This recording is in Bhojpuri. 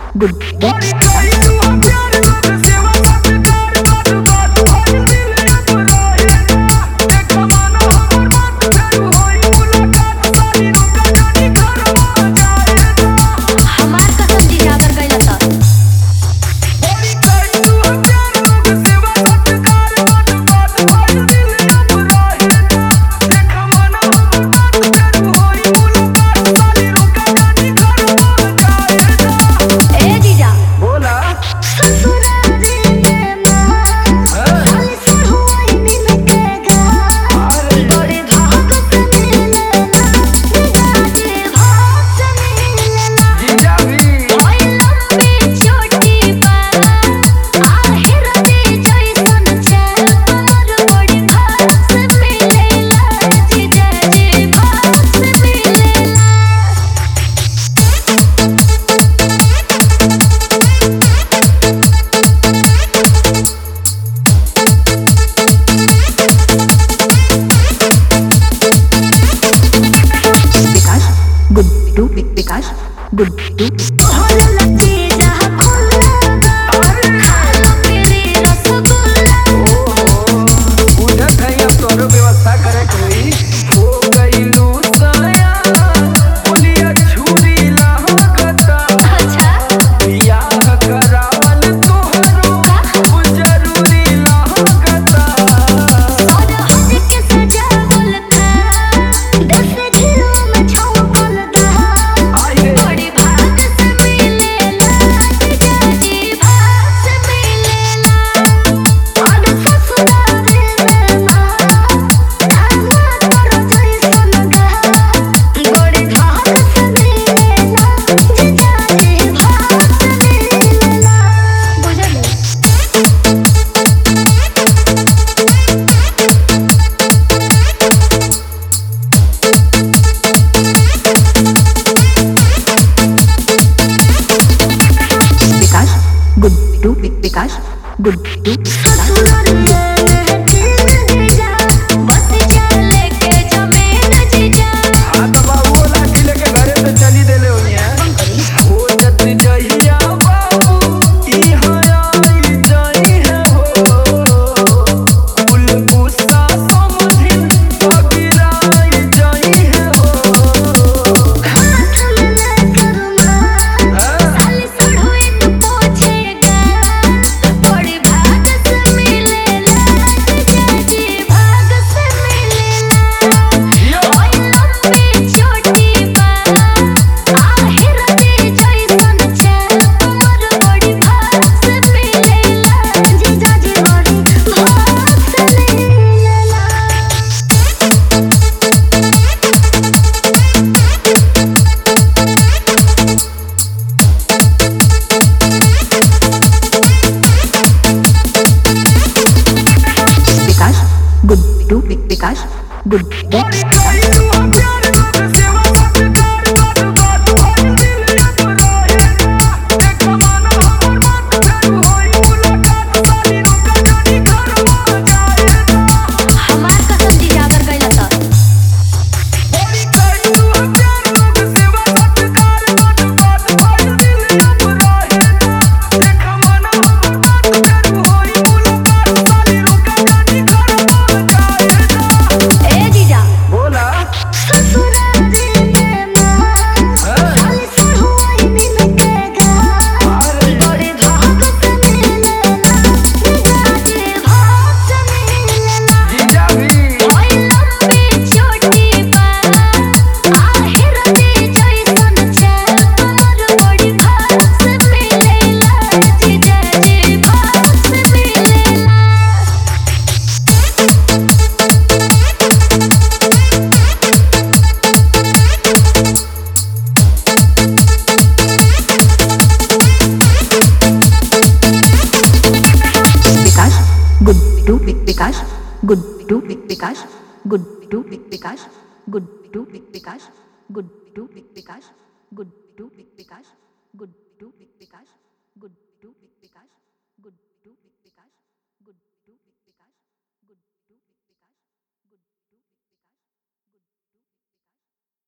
good day. Vikas, good to व्यवस्था करे कोई हो गई लूसाया बोलिया छुरी लागता या करावल तोहरो जरूरी लागता Vikas, good to Vikas, good Vikas, good to Vikas, good to Vikas, good to Vikas, good to Vikas, good to Vikas, good to Vikas, good to Vikas, good to Vikas, good to Vikas, good to Vikas, good